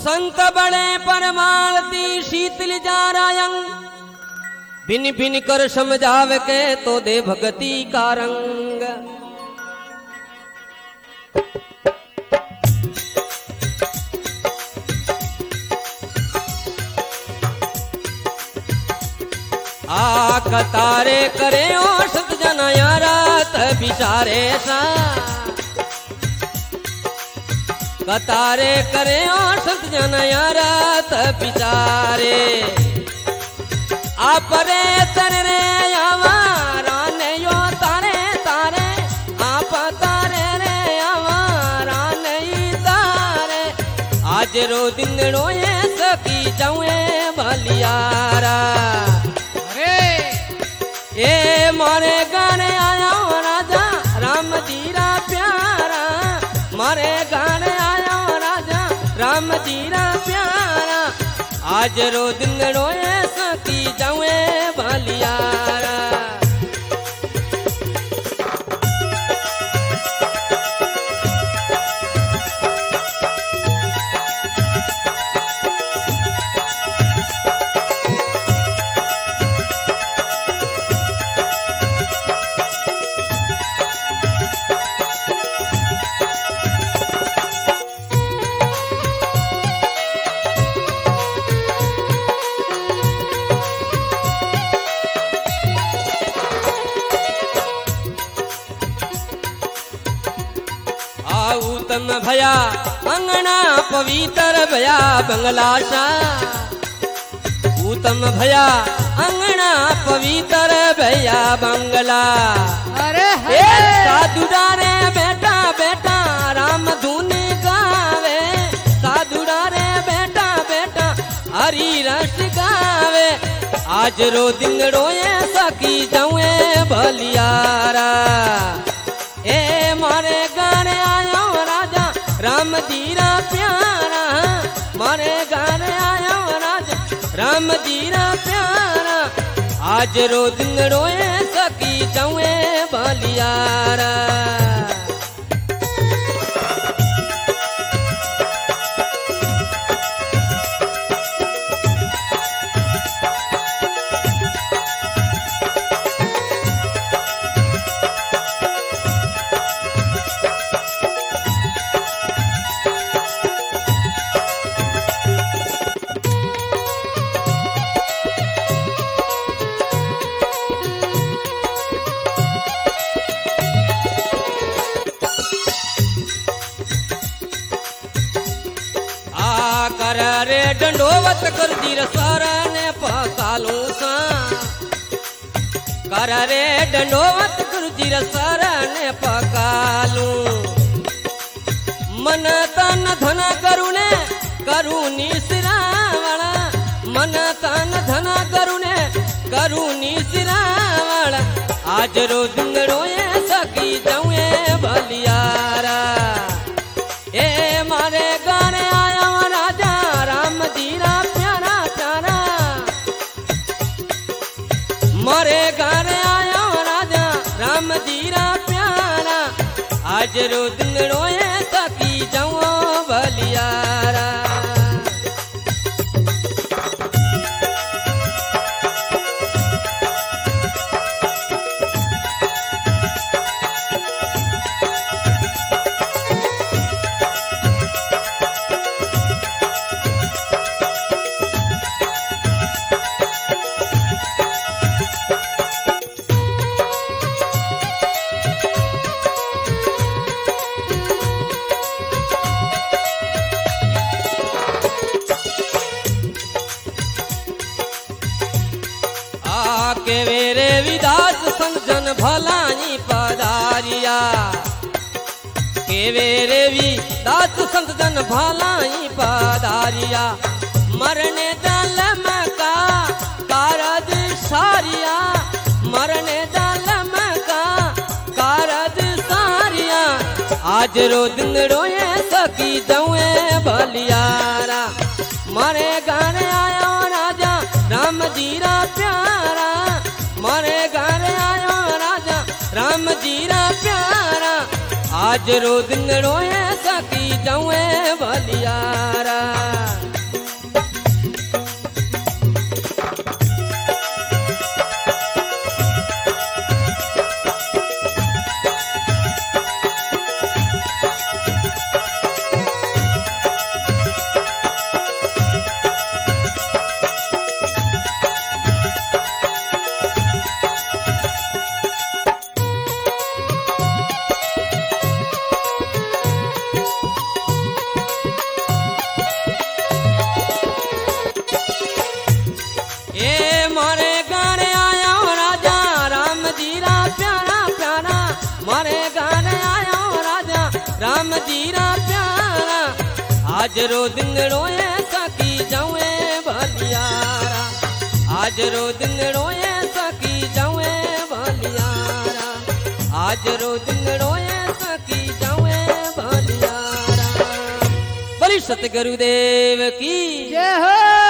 संत बड़े परमाणती शीतल जारायंग बिन बिन कर समझावे के तो दे भगती का रंग। आ कतारे करे ओ सत जना यारात बिचारे सा कतारे करे ओ सत जना यारात बिचारे आपरे तरे आवारा ने यो तारे तारे आप तारे रे आवारा नहीं तारे आज रो दिनड़ो ये सकी जाऊए भलियारा। ए मारे गाने आया राजा राम जीरा प्यारा मारे गाने आया राजा राम जीरा प्यारा आज रो दिन रोए सकी जाऊए भलियारा। उत्तम भया अंगना पवित्र भया बंगला सा उत्तम भया अंगना पवित्र भया बंगला। अरे साधु डारे बेटा बेटा राम धुन गावे साधु डारे बेटा बेटा हरि रस गावे आज रो दिन रोए सकी जाऊए भलियारा। ए मारे गाने आयो राजा राम जीरा प्यारा मारे गाने आयो राजा राम जीरा प्यारा आज रो दिन रोए सकी जाऊए भलियारा। कर रे डंडोवत कर दीर सारा ने पकालू सा कर रे डंडोवत कर दीर सारा ने पकालू मन तन धन करुणे करुणी श्रावण मन तन धन करुणे करुणी श्रावण आज रो दिंगड़ोए सकी जाऊए भलियारा। ए मारे गाने आया राजा राम जीरा प्यारा प्यारा मारे गाने आया राजा राम जीरा प्यारा आज रो दिन रोए सकी जाऊँ भलियारा। के वेरे विदास संजन भलाई पधारिया के वेरे विदास संजन भलाई पधारिया मरने दल मका कारज सारिया मरने दल मका कारज सारिया आज रो दिन रोए सकी जाऊए भलियारा। मारे गाने आयो राजा राम जीरा प्यारा मारे गाने आयो राजा राम जीरा प्यारा आज रो दिन रोए सकी जाऊए बलियारा। राम जीरा प्यारा आज रो दिन रोए सकी जाऊए बलियारा। आज रो दिन रोए सकी जाऊए बलियारा। आज रो दिन रोए सकी जाऊए बलियारा। बोली सतगुरुदेव की जय हो।